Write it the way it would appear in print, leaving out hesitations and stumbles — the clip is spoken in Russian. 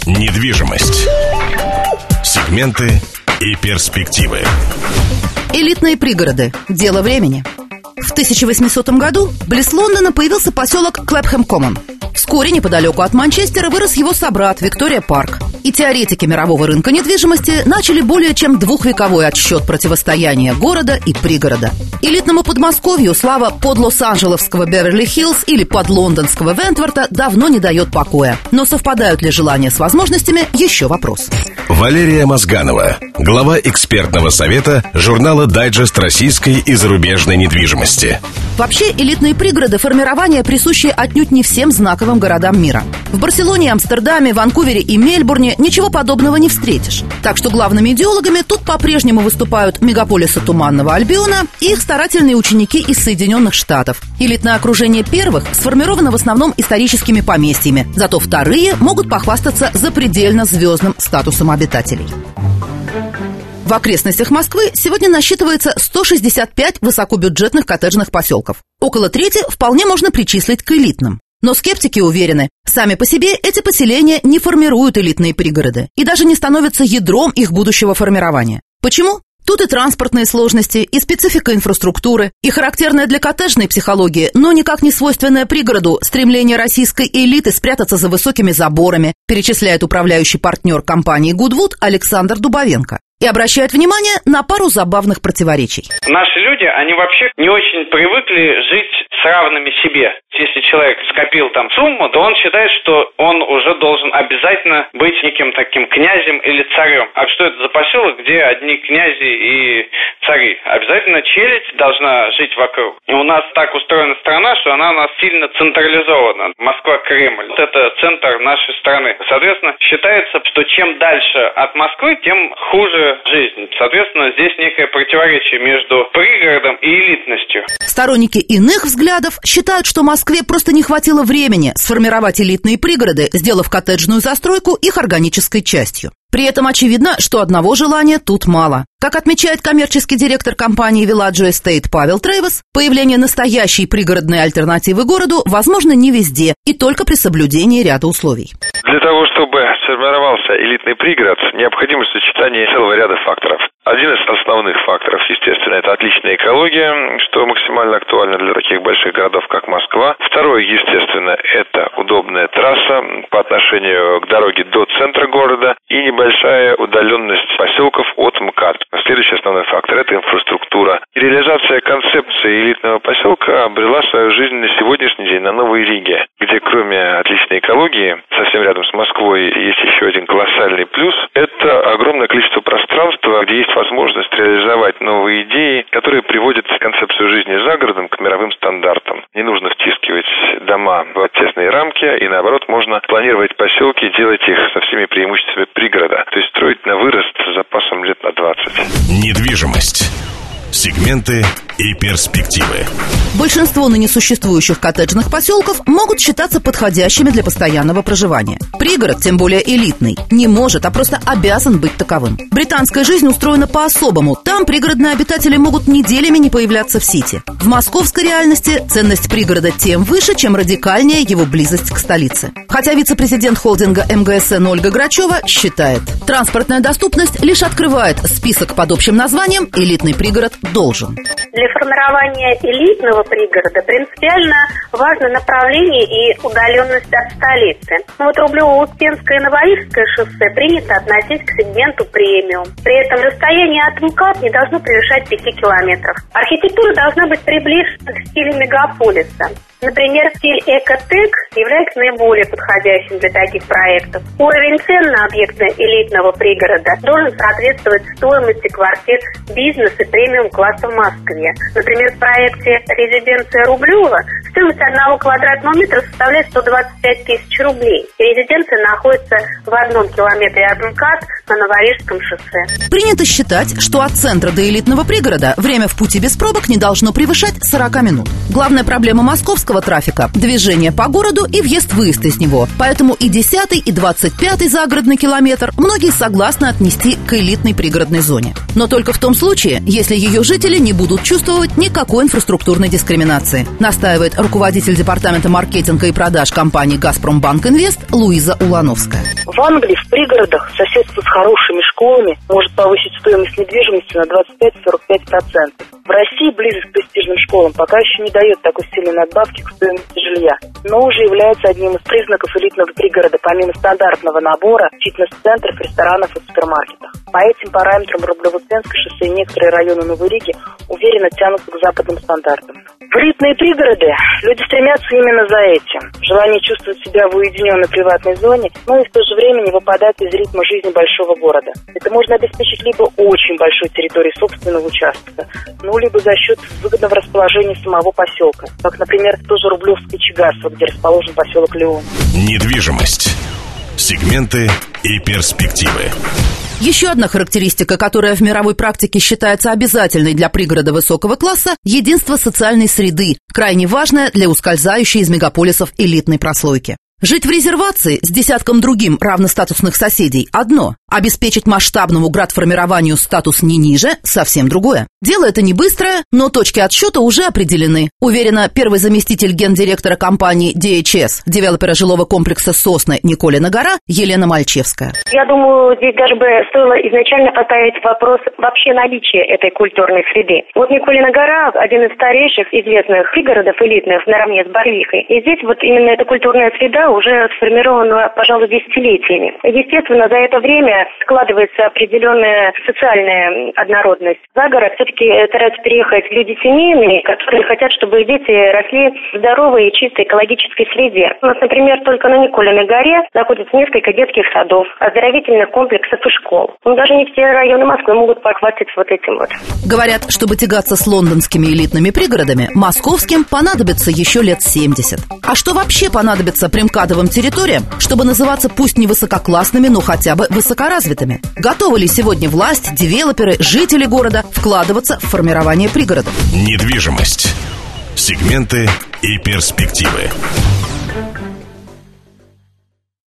Недвижимость. Сегменты и перспективы. Элитные пригороды. Дело времени. В 1800 году близ Лондона появился поселок Клэпхэм-Коммон. Вскоре неподалеку от Манчестера вырос его собрат Виктория-Парк. И теоретики мирового рынка недвижимости начали более чем двухвековой отсчет противостояния города и пригорода. Элитному Подмосковью слава под Лос-Анджелесского Беверли-Хиллз или под лондонского Вентворта давно не дает покоя. Но совпадают ли желания с возможностями – еще вопрос. Валерия Мозганова, глава экспертного совета журнала «Дайджест российской и зарубежной недвижимости». Вообще, элитные пригороды формирования присущи отнюдь не всем знаковым городам мира. В Барселоне, Амстердаме, Ванкувере и Мельбурне ничего подобного не встретишь. Так что главными идеологами тут по-прежнему выступают мегаполисы Туманного Альбиона и их старательные ученики из Соединенных Штатов. Элитное окружение первых сформировано в основном историческими поместьями, зато вторые могут похвастаться запредельно звездным статусом обитателей. В окрестностях Москвы сегодня насчитывается 165 высокобюджетных коттеджных поселков. Около трети вполне можно причислить к элитным. Но скептики уверены, сами по себе эти поселения не формируют элитные пригороды и даже не становятся ядром их будущего формирования. Почему? Тут и транспортные сложности, и специфика инфраструктуры, и характерная для коттеджной психологии, но никак не свойственная пригороду стремление российской элиты спрятаться за высокими заборами, перечисляет управляющий партнер компании Goodwood Александр Дубовенко. И обращает внимание на пару забавных противоречий. Наши люди, они вообще не очень привыкли жить с равными себе. Если человек скопил там сумму, то он считает, что он уже должен обязательно быть неким таким князем или царем. А что это за поселок, где одни князи и цари? Обязательно челядь должна жить вокруг. И у нас так устроена страна, что она у нас сильно централизована. Москва-Кремль. Вот это центр нашей страны. Соответственно, считается, что чем дальше от Москвы, тем хуже жизнь. Соответственно, здесь некое противоречие между пригородом и элитностью. Сторонники иных взглядов считают, что Москве просто не хватило времени сформировать элитные пригороды, сделав коттеджную застройку их органической частью. При этом очевидно, что одного желания тут мало. Как отмечает коммерческий директор компании Villaggio Estate Павел Трейвас, появление настоящей пригородной альтернативы городу возможно не везде и только при соблюдении ряда условий. Для того, чтобы сформировался элитный пригород, необходимо сочетание целого ряда факторов. Один из основных факторов, естественно, это отличная экология, что максимально актуально для таких больших городов, как Москва. Второе, естественно, это удобная трасса по отношению к дороге до центра города и небольшая удаленность поселков от МКАД. Следующий основной фактор – это инфраструктура. И реализация концепции элитного поселка обрела свою жизнь на сегодняшний день на Новой Риге, где кроме отличной экологии, совсем рядом с Москвой есть еще один колоссальный плюс – это огромное количество пространства, где есть возможность реализовать новые идеи, которые приводят концепцию жизни за городом к мировым стандартам. Не нужно втискивать дома в тесные рамки, и наоборот, можно планировать поселки, делать их со всеми преимуществами пригорода. То есть строить на вырост с запасом лет на 20. Недвижимость. Сегменты и перспективы. Большинство ныне существующих коттеджных поселков могут считаться подходящими для постоянного проживания. Пригород, тем более элитный, не может, а просто обязан быть таковым. Британская жизнь устроена по-особому. Там пригородные обитатели могут неделями не появляться в Сити. В московской реальности ценность пригорода тем выше, чем радикальнее его близость к столице. Хотя вице-президент холдинга МГСН Ольга Грачева считает, транспортная доступность лишь открывает список под общим названием «элитный пригород должен». Для формирования элитного пригорода принципиально важно направление и удаленность от столицы. Вот Рублево-Успенское и Новоильское шоссе принято относить к сегменту премиум. При этом расстояние от МКАД не должно превышать 5 километров. Архитектура должна быть приближена к стилю мегаполиса. Например, стиль экотек является наиболее подходящим для таких проектов. Уровень цен на объекты элитного пригорода должен соответствовать стоимости квартир бизнес и премиум-класса в Москве. Например, в проекте «Резиденция Рублева» стоимость 1 квадратного метра составляет 125 тысяч рублей. Резиденция находится в 1 километре от МКАД на Новорижском шоссе. Принято считать, что от центра до элитного пригорода время в пути без пробок не должно превышать 40 минут. Главная проблема московского трафика – движение по городу и въезд-выезд из него. Поэтому и 10-й, и 25-й загородный километр многие согласны отнести к элитной пригородной зоне. Но только в том случае, если ее жители не будут чувствовать никакой инфраструктурной дискриминации, настаивает руководитель департамента маркетинга и продаж компании «Газпромбанк Инвест» Луиза Улановская. В Англии в пригородах соседство с хорошими школами может повысить стоимость недвижимости на 25-45%. В России близость к престижным школам пока еще не дает такой сильной надбавки к стоимости жилья, но уже является одним из признаков элитного пригорода, помимо стандартного набора фитнес-центров, ресторанов и супермаркетов. По этим параметрам Рублево-Успенское шоссе и некоторые районы Новой Риги уверенно тянутся к западным стандартам. В элитные пригороды люди стремятся именно за этим. Желание чувствовать себя в уединенной приватной зоне, но и в то же время не выпадать из ритма жизни большого города. Это можно обеспечить либо очень большой территорией собственного участка, ну либо за счет выгодного расположения самого поселка, как, например, тоже Рублевское Чигарство, где расположен поселок Леон. Недвижимость. Сегменты и перспективы. Еще одна характеристика, которая в мировой практике считается обязательной для пригорода высокого класса – единство социальной среды, крайне важное для ускользающей из мегаполисов элитной прослойки. Жить в резервации с десятком другим равностатусных соседей – одно. Обеспечить масштабному градформированию статус не ниже – совсем другое. Дело это не быстрое, но точки отсчета уже определены, уверена первый заместитель гендиректора компании DHS, девелопера жилого комплекса «Сосны» Николина гора Елена Мальчевская. Я думаю, здесь даже бы стоило изначально поставить вопрос вообще наличия этой культурной среды. Вот Николина гора – один из старейших известных пригородов элитных наравне с Барвихой. И здесь вот именно эта культурная среда уже сформирована, пожалуй, десятилетиями. Естественно, за это время складывается определенная социальная однородность. За город все-таки стараются переехать люди семейные, которые хотят, чтобы их дети росли в здоровой и чистой экологической среде. У нас, например, только на Николиной горе находится несколько детских садов, оздоровительных комплексов и школ. Но даже не все районы Москвы могут похвастаться вот этим вот. Говорят, чтобы тягаться с лондонскими элитными пригородами, московским понадобится еще лет 70. А что вообще понадобится примкадовым территориям, чтобы называться пусть не высококлассными, но хотя бы высокоразвитыми? Готовы ли сегодня власть, девелоперы, жители города вкладываться в формирование пригородов? Недвижимость. Сегменты и перспективы.